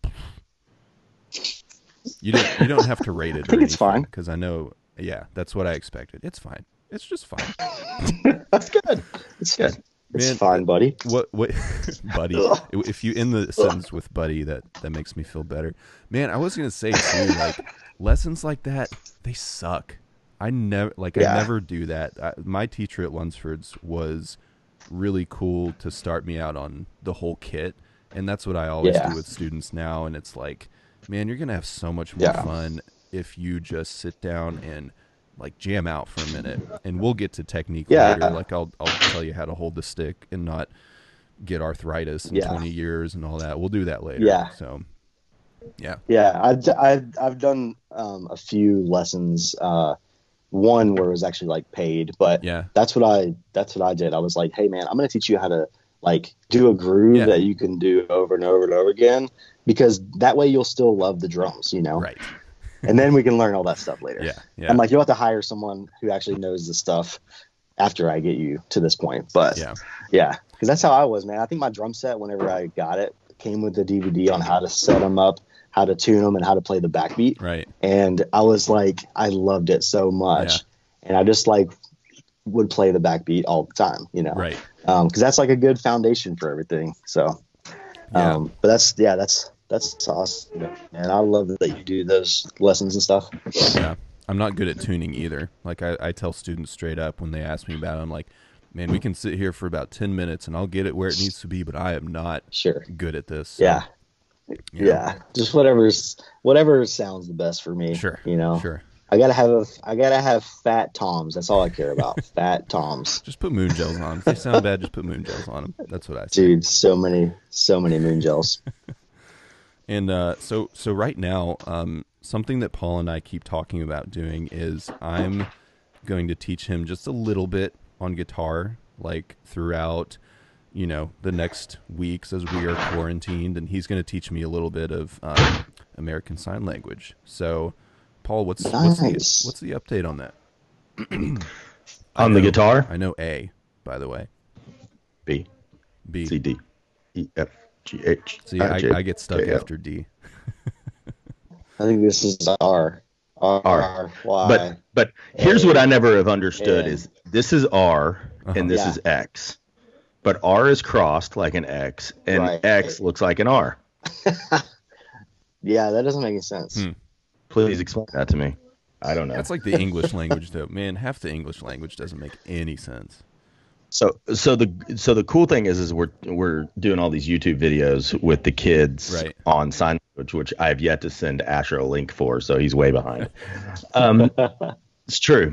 you don't have to rate it. I think it's fine because I know. Yeah, that's what I expected. It's fine. It's just fine. That's good. It's good. It's fine, buddy. What, buddy? If you end the sentence with "buddy," that makes me feel better. Man, I was gonna say too, like lessons like that, they suck. I never do that. My teacher at Lunsford's was really cool to start me out on the whole kit, and that's what I always do with students now. And it's like, man, you're gonna have so much more fun if you just sit down and like jam out for a minute, and we'll get to technique later. Like I'll tell you how to hold the stick and not get arthritis in 20 years and all that. We'll do that later. Yeah. So, I've done a few lessons. One where it was actually like paid, but that's what I did. I was like, hey man, I'm going to teach you how to like do a groove that you can do over and over and over again, because that way you'll still love the drums, you know? Right. And then we can learn all that stuff later. Yeah. I'm like, you'll have to hire someone who actually knows the stuff after I get you to this point. But because that's how I was, man. I think my drum set, whenever I got it, came with the DVD on how to set them up, how to tune them, and how to play the backbeat. Right. And I was like, I loved it so much. And I just like would play the backbeat all the time, you know? Right. Because that's like a good foundation for everything. So, but that's awesome, and I love that you do those lessons and stuff. Yeah, I'm not good at tuning either. Like I tell students straight up when they ask me about it, I'm like, man, we can sit here for about 10 minutes and I'll get it where it needs to be, but I am not good at this. So, just whatever sounds the best for me. Sure, you know. Sure. I gotta have fat toms. That's all I care about. Fat toms. Just put moon gels on them. If they sound bad, just put moon gels on them. That's what I say. Dude, so many moon gels. And so right now, something that Paul and I keep talking about doing is I'm going to teach him just a little bit on guitar, like throughout, the next weeks as we are quarantined, and he's going to teach me a little bit of American Sign Language. So, Paul, what's the update on that? On the guitar? I know A, by the way. B. C, D, E, F. G-H. See, I get stuck K-L. after D. I think this is R. Y. But here's what I never have understood is this is R and this is X. But R is crossed like an X and X looks like an R. Yeah, that doesn't make any sense. Please explain that to me. I don't know. That's like the English language, though. Man, half the English language doesn't make any sense. So the cool thing is we're doing all these YouTube videos with the kids on sign language, which I have yet to send Asher a link for, so he's way behind. It's true.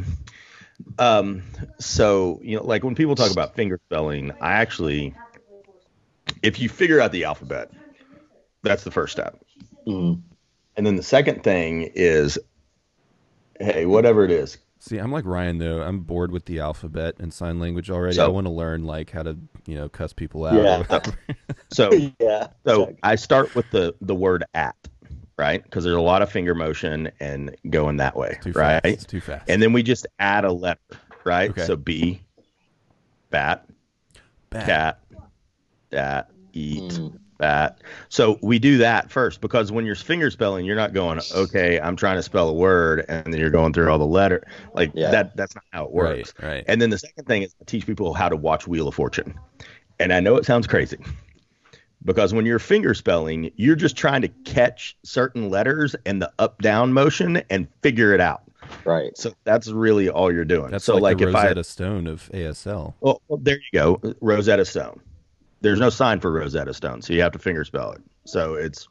So like when people talk about finger spelling, if you figure out the alphabet, that's the first step. And then the second thing is, hey, whatever it is. See, I'm like Ryan though. I'm bored with the alphabet and sign language already. I want to learn like how to, cuss people out. Yeah. So yeah. So I start with the word at, right? Because there's a lot of finger motion and going that way, right? It's too fast. And then we just add a letter, right? Okay. So B, bat, cat, dat, eat, bat. So we do that first, because when you're finger spelling, you're not going, okay, I'm trying to spell a word, and then you're going through all the letter. That's not how it works. Right. And then the second thing is to teach people how to watch Wheel of Fortune. And I know it sounds crazy, because when you're finger spelling, you're just trying to catch certain letters and the up-down motion and figure it out. Right. So that's really all you're doing. That's so like the Rosetta Stone of ASL. Well, there you go. Rosetta Stone. There's no sign for Rosetta Stone, so you have to finger spell it. So it's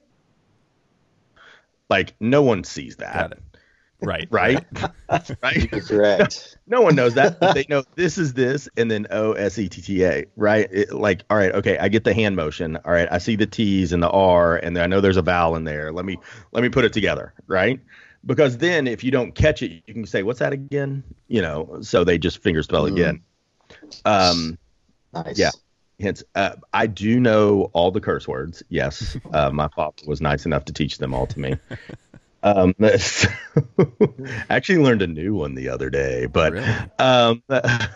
like no one sees that. Got it. Right. Right? Right? Correct. No one knows that. But they know this is this and then OSETTA, right? Like, all right, okay, I get the hand motion. All right, I see the T's and the R, and I know there's a vowel in there. Let me put it together, right? Because then if you don't catch it, you can say, what's that again? So they just finger spell again. Nice. Yeah. Hence, I do know all the curse words. Yes. My father was nice enough to teach them all to me. I actually learned a new one the other day, but, Really? That's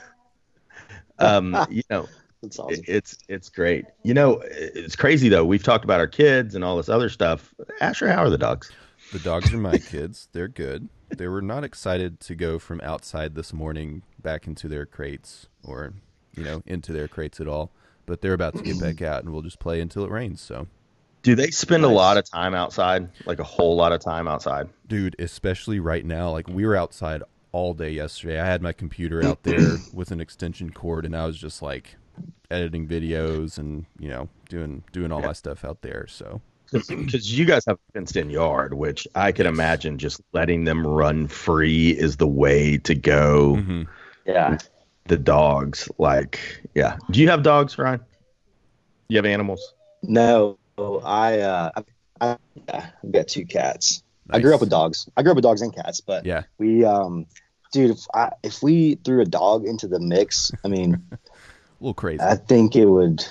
awesome. It's great. It's crazy though. We've talked about our kids and all this other stuff. Asher, how are the dogs? The dogs are my kids. They're good. They were not excited to go from outside this morning back into their crates or, into their crates at all. But they're about to get back out, and we'll just play until it rains. So, do they spend a lot of time outside? Like a whole lot of time outside? Dude, especially right now. Like, we were outside all day yesterday. I had my computer out there with an extension cord, and I was just like editing videos and doing all my stuff out there. So, because you guys have a fenced-in yard, which I can imagine just letting them run free is the way to go. Mm-hmm. Yeah. The dogs, yeah. Do you have dogs, Ryan? You have animals? No, I've got 2 cats. Nice. I grew up with dogs. I grew up with dogs and cats, but yeah, we, dude, if we threw a dog into the mix, I mean, a little crazy. I think it would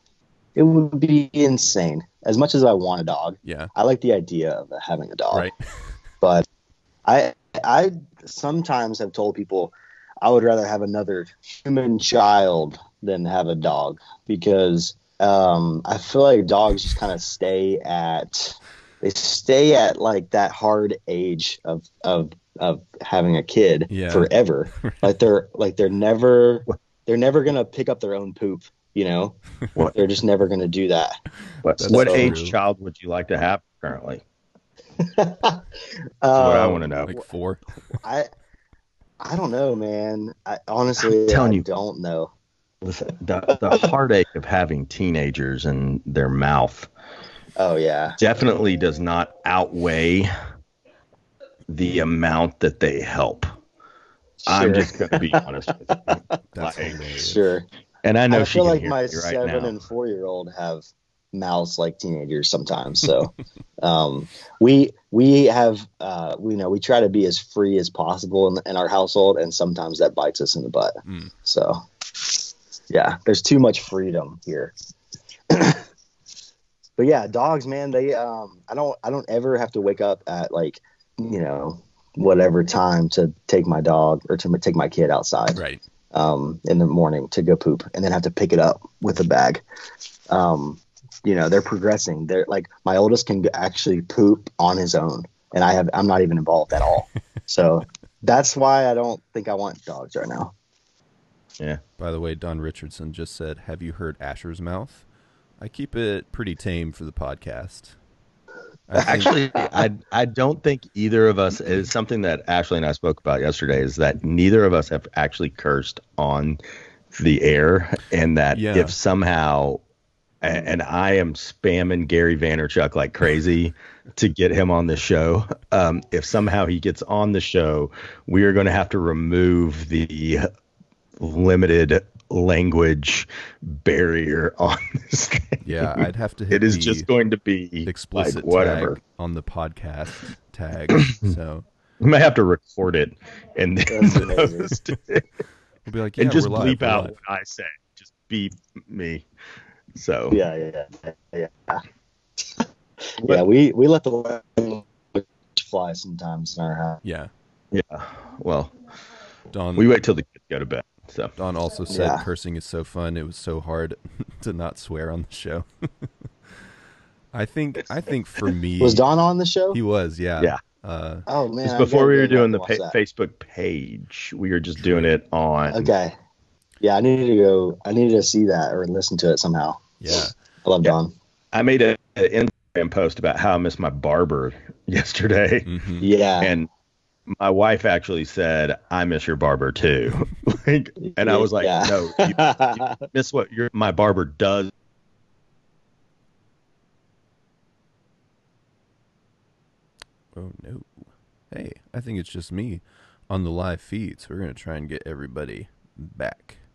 be insane. As much as I want a dog, yeah, I like the idea of having a dog. Right. But I sometimes have told people I would rather have another human child than have a dog, because I feel like dogs just kind of stay at like that hard age of having a kid forever. they're never gonna pick up their own poop. They're just never gonna do that. What age child would you like to have currently? That's what I want to know. Like 4. I don't know, man. Honestly, I don't know. Listen, the heartache of having teenagers in their mouth. Oh yeah, definitely does not outweigh the amount that they help. Sure. I'm just going to be honest with you. That's sure. And I know I feel like my right 7 and 4-year-old have mouths like teenagers sometimes. So we have we try to be as free as possible in our household, and sometimes that bites us in the butt. So yeah, there's too much freedom here. But yeah, dogs, man, they I don't ever have to wake up at whatever time to take my dog or to take my kid outside. Right. In the morning to go poop and then have to pick it up with a bag. They're progressing. They're like, my oldest can actually poop on his own, and I'm not even involved at all. So that's why I don't think I want dogs right now. Yeah. By the way, Don Richardson just said, "Have you heard Asher's mouth?" I keep it pretty tame for the podcast. Actually, I don't think either of us, is something that Ashley and I spoke about yesterday, is that neither of us have actually cursed on the air, and that if somehow, and I am spamming Gary Vaynerchuk like crazy to get him on the show. If somehow he gets on the show, we are going to have to remove the limited language barrier on this thing. Yeah, I'd have to hit it is the just going to be explicit like whatever tag on the podcast tag. So we might have to record it and then post it. We'll be like, yeah, and just we're live, bleep we're out live. what I say. Just beep me. So yeah. Yeah, we let the language fly sometimes in our house. Yeah. Well, Don, we wait till the kids go to bed. So Don also said cursing is so fun. It was so hard to not swear on the show. I think for me, was Don on the show? He was, yeah. Yeah. Oh man! Just before we were doing the Facebook page, we were just doing it on. Okay. Yeah, I needed to go. I needed to see that or listen to it somehow. Yeah. I love Don. I made an Instagram post about how I missed my barber yesterday. Mm-hmm. Yeah. And my wife actually said, "I miss your barber too." I was like, "No, you miss what my barber does." Oh no! Hey, I think it's just me on the live feed, so we're gonna try and get everybody back.